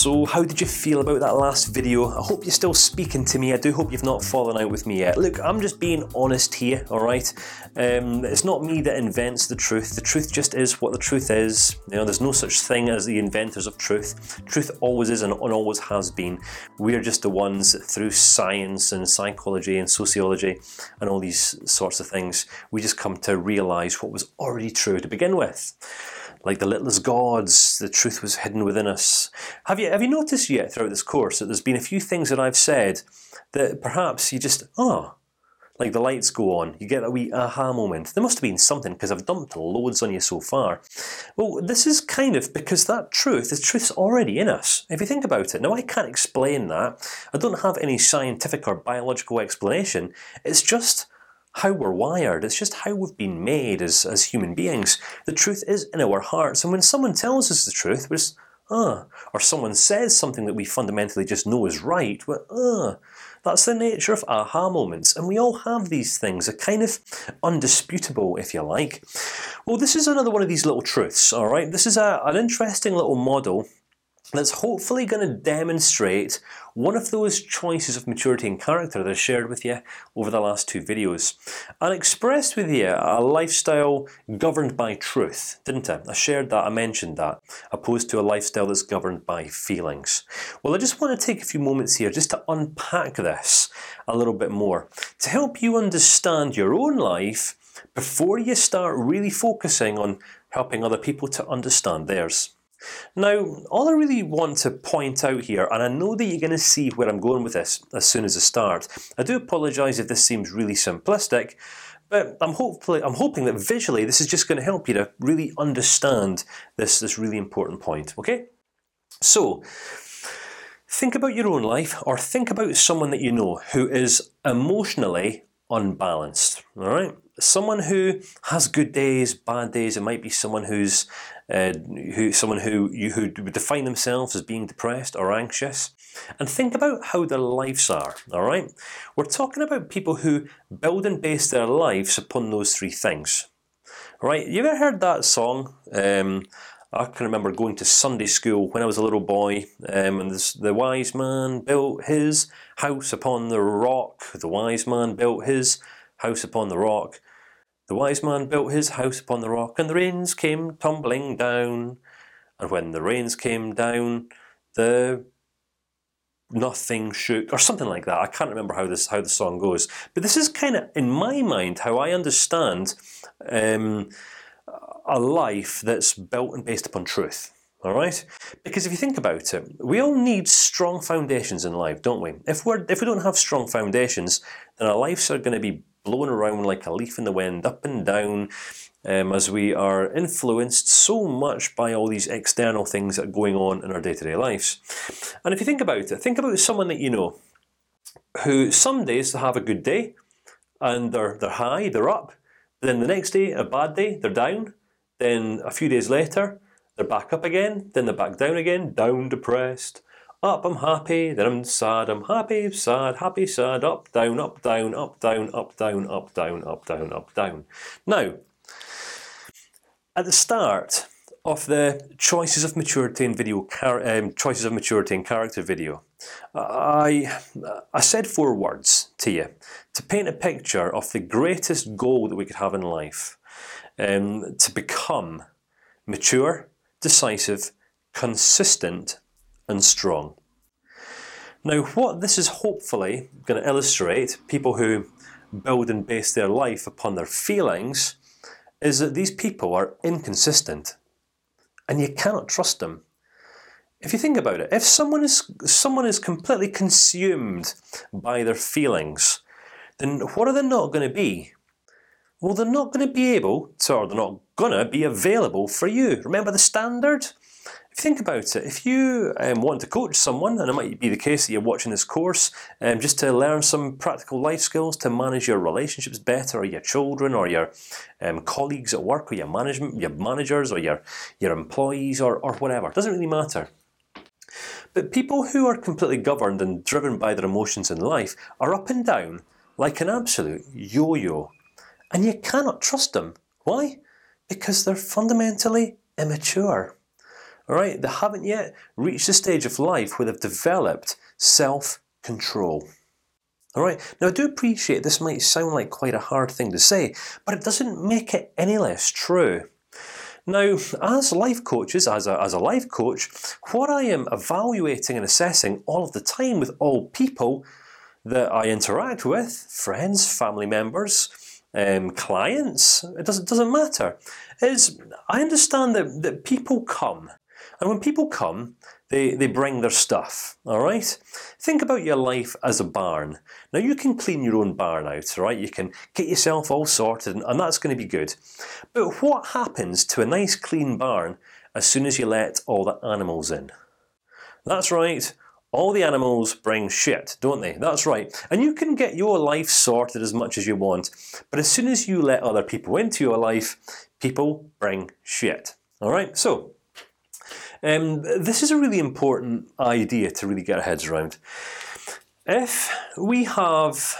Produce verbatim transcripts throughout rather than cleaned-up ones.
So how did you feel about that last video? I hope you're still speaking to me. I do hope you've not fallen out with me yet. Look, I'm just being honest here, alright? Um, it's not me that invents the truth. The truth just is what the truth is. You know, there's no such thing as the inventors of truth. Truth always is and always has been. We're just the ones that through science and psychology and sociology and all these sorts of things, we just come to realize what was already true to begin with. Like the littlest gods, the truth was hidden within us. Have you have you noticed yet throughout this course that there's been a few things that I've said that perhaps you just oh, like the lights go on, you get a wee aha moment. There must have been something because I've dumped loads on you so far. Well, this is kind of because that truth, the truth's already in us. If you think about it, now I can't explain that. I don't have any scientific or biological explanation. It's just how we're wired. It's just how we've been made as as human beings. The truth is in our hearts, and when someone tells us the truth, we're just ah, or someone says something that we fundamentally just know is right, we're ah. That's the nature of aha moments, and we all have these things. Are kind of undisputable, if you like. Well, this is another one of these little truths. All right, this is a, an interesting little model that's hopefully going to demonstrate one of those choices of maturity and character that I shared with you over the last two videos, and expressed with you a lifestyle governed by truth, didn't I? I shared that, I mentioned that, opposed to a lifestyle that's governed by feelings. Well, I just want to take a few moments here just to unpack this a little bit more to help you understand your own life before you start really focusing on helping other people to understand theirs. Now, all I really want to point out here, and I know that you're going to see where I'm going with this as soon as I start. I do apologise if this seems really simplistic, but I'm hopefully I'm hoping that visually this is just going to help you to really understand this this really important point. Okay, so think about your own life, or think about someone that you know who is emotionally unbalanced. All right, someone who has good days, bad days. It might be someone who's uh, who someone who you who would define themselves as being depressed or anxious, and think about how their lives are. All right, we're talking about people who build and base their lives upon those three things. All right, you ever heard that song? Um, I can remember going to Sunday school when I was a little boy, um, and this, the wise man built his house upon the rock. The wise man built his house upon the rock. The wise man built his house upon the rock, and the rains came tumbling down. And when the rains came down, the nothing shook, or something like that. I can't remember how this how the song goes, but this is kind of in my mind how I understand um, a life that's built and based upon truth. All right, because if you think about it, we all need strong foundations in life, don't we? If we're if we don't have strong foundations, then our lives are going to be blown around like a leaf in the wind, up and down, um, as we are influenced so much by all these external things that are going on in our day-to-day lives. And if you think about it, think about someone that you know, who some days they have a good day, and they're they're high, they're up. But then the next day, a bad day, they're down. Then a few days later, they're back up again. Then they're back down again, down, depressed. Up, I'm happy. Then I'm sad. I'm happy, sad, happy, sad. Up, down, up, down, up, down, up, down, up, down, up, down, up, down. Now, at the start of the choices of maturity and video, um, choices of maturity and character video, I I said four words to you to paint a picture of the greatest goal that we could have in life, um, to become mature, decisive, consistent, and strong. Now, what this is hopefully going to illustrate, people who build and base their life upon their feelings, is that these people are inconsistent, and you cannot trust them. If you think about it, if someone is someone is completely consumed by their feelings, then what are they not going to be? Well, they're not going to be able to, or they're not going to be available for you. Remember the standard? If you think about it, if you um, want to coach someone, and it might be the case that you're watching this course um, just to learn some practical life skills to manage your relationships better, or your children, or your um, colleagues at work, or your management, your managers, or your your employees, or or whatever, it doesn't really matter. But people who are completely governed and driven by their emotions in life are up and down like an absolute yo-yo, and you cannot trust them. Why? Because they're fundamentally immature. All right, they haven't yet reached the stage of life where they've developed self-control. All right. Now, I do appreciate this might sound like quite a hard thing to say, but it doesn't make it any less true. Now, as life coaches, as a as a life coach, what I am evaluating and assessing all of the time with all people that I interact with, friends, family members, um, clients, it doesn't doesn't matter, is I understand that that people come, and when people come, they they bring their stuff. All right. Think about your life as a barn. Now you can clean your own barn out, right? You can get yourself all sorted, and, and that's going to be good. But what happens to a nice clean barn as soon as you let all the animals in? That's right. All the animals bring shit, don't they? That's right. And you can get your life sorted as much as you want, but as soon as you let other people into your life, people bring shit. All right. So. Um, this is a really important idea to really get our heads around. If we have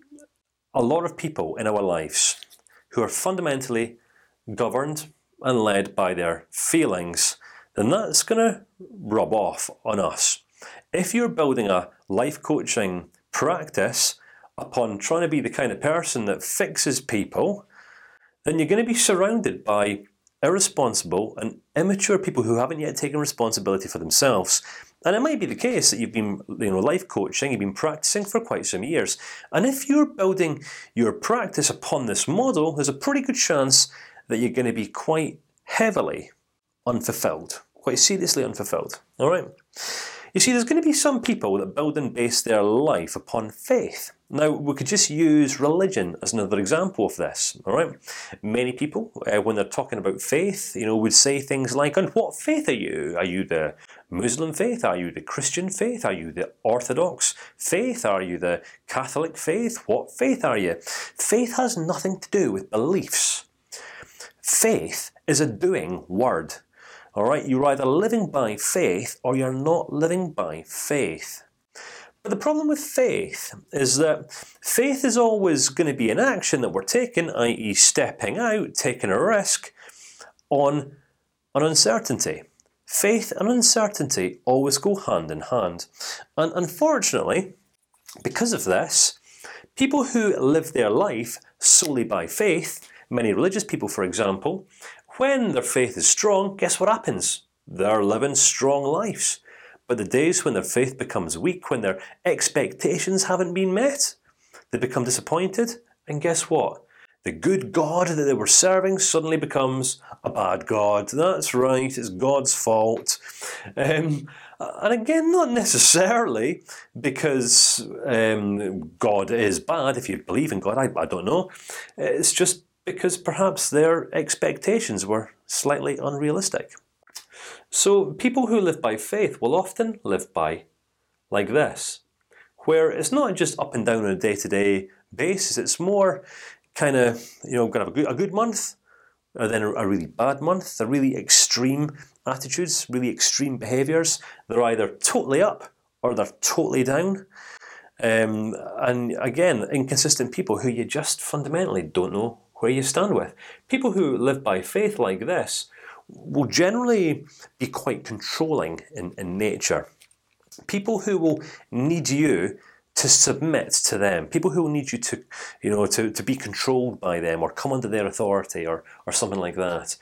a lot of people in our lives who are fundamentally governed and led by their feelings, then that's going to rub off on us. If you're building a life coaching practice upon trying to be the kind of person that fixes people, then you're going to be surrounded by irresponsible and immature people who haven't yet taken responsibility for themselves. And it might be the case that you've been, you know, life coaching, you've been practicing for quite some years. And if you're building your practice upon this model, there's a pretty good chance that you're going to be quite heavily unfulfilled, quite seriously unfulfilled. All right. You see, there's going to be some people that build and base their life upon faith. Now, we could just use religion as another example of this. All right, many people, uh, when they're talking about faith, you know, would say things like, "And what faith are you? Are you the Muslim faith? Are you the Christian faith? Are you the Orthodox faith? Are you the Catholic faith? What faith are you?" Faith has nothing to do with beliefs. Faith is a doing word. All right, you're either living by faith or you're not living by faith. But the problem with faith is that faith is always going to be an action that we're taking, that is, stepping out, taking a risk on an uncertainty. Faith and uncertainty always go hand in hand, and unfortunately, because of this, people who live their life solely by faith, many religious people, for example, when their faith is strong, guess what happens? They're living strong lives. But the days when their faith becomes weak, when their expectations haven't been met, they become disappointed, and guess what? The good God that they were serving suddenly becomes a bad God. That's right, it's God's fault. Um, and again, not necessarily because um, God is bad. If you believe in God, I, I don't know. It's just because perhaps their expectations were slightly unrealistic. So people who live by faith will often live by like this, where it's not just up and down on a day-to-day basis. It's more kind of, you know, gonna have a good, a good month, and then a, a really bad month. They're really extreme attitudes, really extreme behaviors. They're either totally up or they're totally down. Um, and again, inconsistent people who you just fundamentally don't know where you stand with. People who live by faith like this will generally be quite controlling in, in nature. People who will need you to submit to them. People who will need you to, you know, to to be controlled by them or come under their authority or or something like that.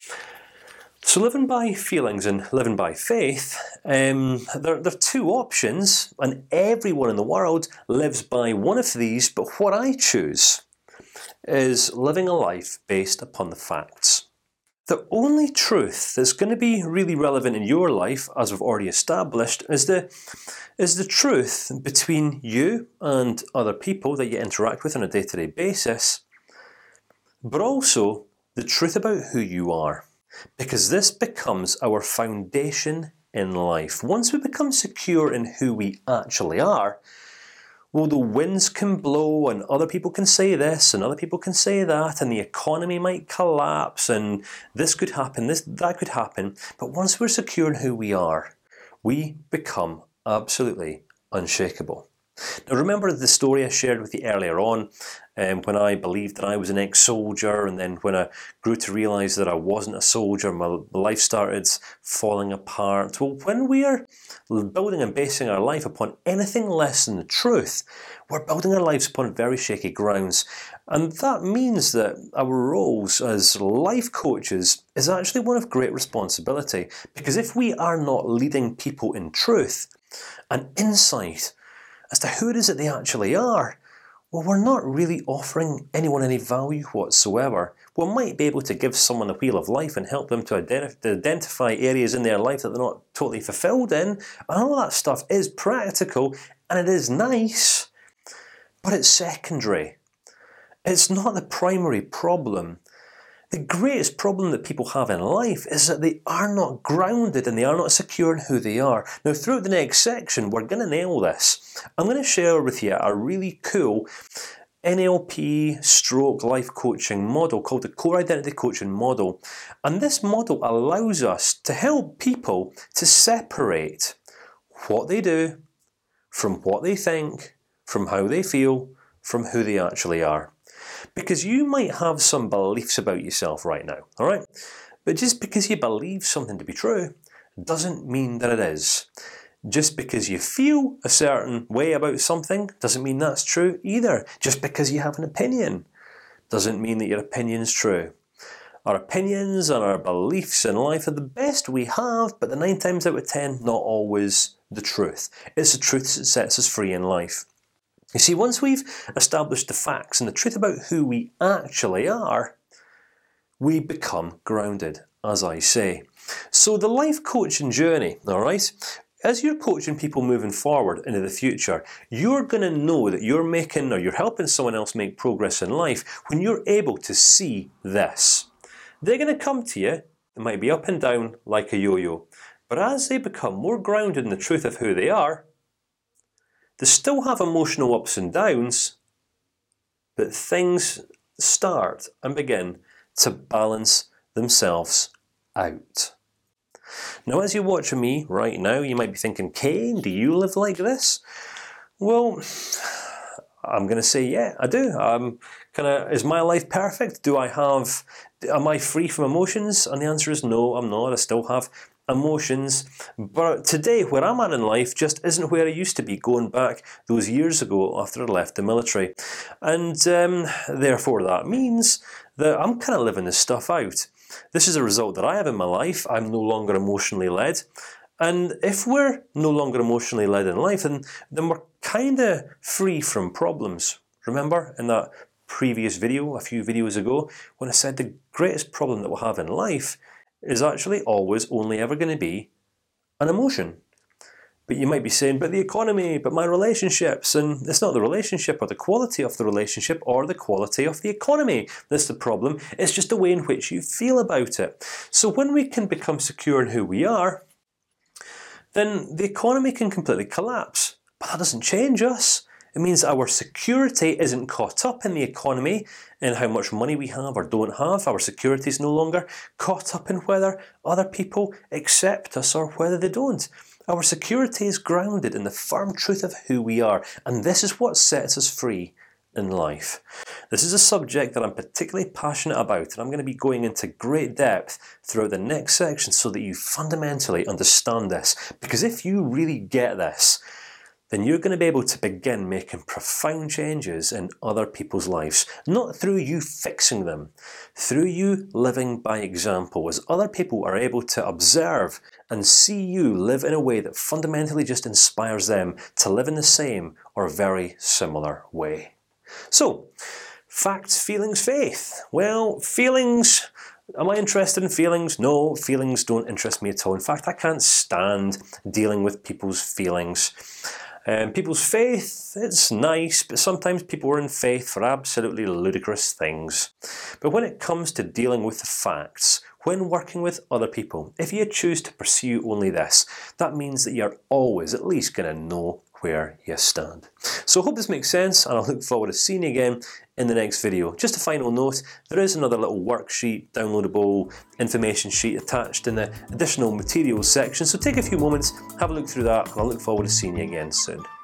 So living by feelings and living by faith, um, there, there are two options, and everyone in the world lives by one of these. But what I choose is living a life based upon the facts. The only truth that's going to be really relevant in your life, as we've already established, is the is the truth between you and other people that you interact with on a day-to-day basis, but also the truth about who you are, because this becomes our foundation in life. Once we become secure in who we actually are, well, the winds can blow, and other people can say this, and other people can say that, and the economy might collapse, and this could happen, this that could happen. But once we're secure in who we are, we become absolutely unshakable. Now remember the story I shared with you earlier on, um, when I believed that I was an ex-soldier, and then when I grew to realize that I wasn't a soldier, my life started falling apart. Well, when we are building and basing our life upon anything less than the truth, we're building our lives upon very shaky grounds, and that means that our roles as life coaches is actually one of great responsibility. Because if we are not leading people in truth and insight as to who it is that they actually are, well, we're not really offering anyone any value whatsoever. We might be able to give someone a wheel of life and help them to identify, to identify areas in their life that they're not totally fulfilled in, and all that stuff is practical and it is nice, but it's secondary. It's not the primary problem. The greatest problem that people have in life is that they are not grounded and they are not secure in who they are. Now, throughout the next section, we're going to nail this. I'm going to share with you a really cool N L P stroke life coaching model called the Core Identity Coaching Model, and this model allows us to help people to separate what they do from what they think, from how they feel, from who they actually are. Because you might have some beliefs about yourself right now, all right? But just because you believe something to be true doesn't mean that it is. Just because you feel a certain way about something doesn't mean that's true either. Just because you have an opinion doesn't mean that your opinion is true. Our opinions and our beliefs in life are the best we have, but the nine times out of ten, not always the truth. It's the truth that sets us free in life. You see, once we've established the facts and the truth about who we actually are, we become grounded, as I say. So the life coaching journey, all right, as you're coaching people moving forward into the future, you're going to know that you're making or you're helping someone else make progress in life when you're able to see this. They're going to come to you. They might be up and down like a yo-yo, but as they become more grounded in the truth of who they are, they still have emotional ups and downs, but things start and begin to balance themselves out. Now, as you're watching me right now, you might be thinking, Kane, do you live like this? Well, I'm going to say, yeah, I do. Um, kind of, is my life perfect? Do I have? Am I free from emotions? And the answer is no, I'm not. I still have emotions, but today, where I'm at in life, just isn't where I used to be going back those years ago after I left the military, and um, therefore that means that I'm kind of living this stuff out. This is a result that I have in my life. I'm no longer emotionally led, and if we're no longer emotionally led in life, then then we're kind of free from problems. Remember in that previous video, a few videos ago, when I said the greatest problem that we'll have in life is actually always only ever going to be an emotion. But you might be saying, but the economy, but my relationships, and it's not the relationship or the quality of the relationship or the quality of the economy that's the problem. It's just the way in which you feel about it. So when we can become secure in who we are, then the economy can completely collapse. But that doesn't change us. It means our security isn't caught up in the economy, in how much money we have or don't have. Our security is no longer caught up in whether other people accept us or whether they don't. Our security is grounded in the firm truth of who we are, and this is what sets us free in life. This is a subject that I'm particularly passionate about, and I'm going to be going into great depth throughout the next section so that you fundamentally understand this. Because if you really get this, then you're going to be able to begin making profound changes in other people's lives, not through you fixing them, through you living by example, as other people are able to observe and see you live in a way that fundamentally just inspires them to live in the same or very similar way. So, facts, feelings, faith. Well, feelings. Am I interested in feelings? No, feelings don't interest me at all. In fact, I can't stand dealing with people's feelings. Um, people's faith, it's nice, but sometimes people are in faith for absolutely ludicrous things. But when it comes to dealing with the facts, when working with other people, if you choose to pursue only this, that means that you're always at least going to know where you stand. So I hope this makes sense, and I look forward to seeing you again in the next video. Just a final note, there is another little worksheet, downloadable information sheet attached in the additional materials section, so take a few moments, have a look through that, and I look forward to seeing you again soon.